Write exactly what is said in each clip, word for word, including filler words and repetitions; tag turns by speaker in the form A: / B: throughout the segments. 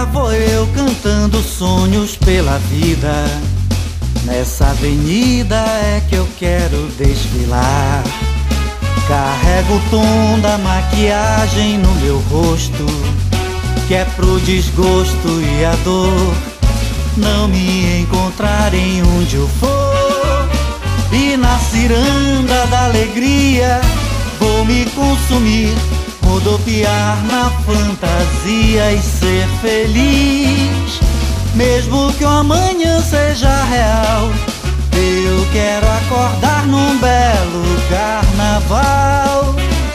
A: lá vou eu cantando sonhos pela vida. Nessa avenida é que eu quero desfilar. Carrego o tom da maquiagem no meu rosto, que é pro desgosto e a dor não me encontrarem onde eu for. E na ciranda da alegria vou me consumir, rodopiar na fantasia e ser feliz. Mesmo que o amanhã seja real, eu quero acordar num belo carnaval.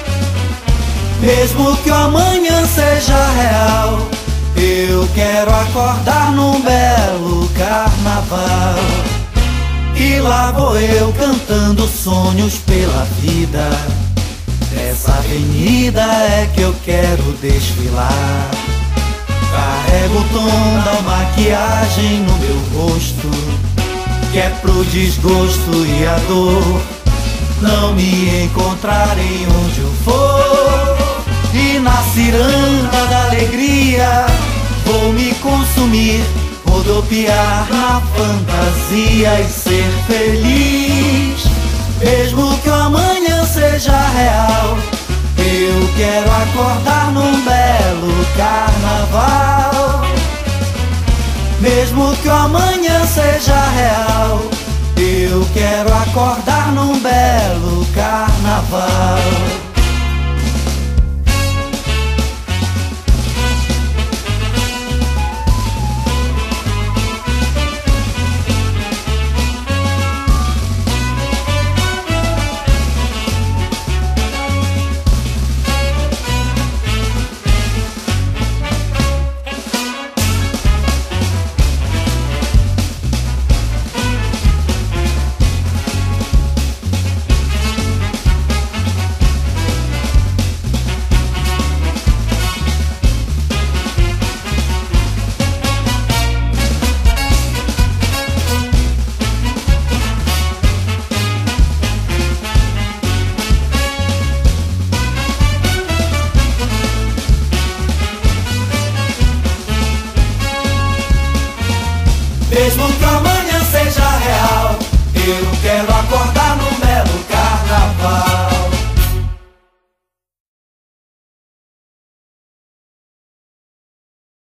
A: Mesmo que o amanhã seja real, eu quero acordar num belo carnaval. E lá vou eu cantando sonhos pela vida. Nessa avenida é que eu quero desfilar. Carrego o tom da maquiagem no meu rosto, que é pro desgosto e a dor não me encontrarem onde eu for. E na ciranda da alegria vou me consumir, rodopiar na fantasia e ser feliz. Mesmo que o amanhã seja real, eu quero acordar num belo carnaval. Mesmo que o amanhã seja real, eu quero acordar num belo carnaval.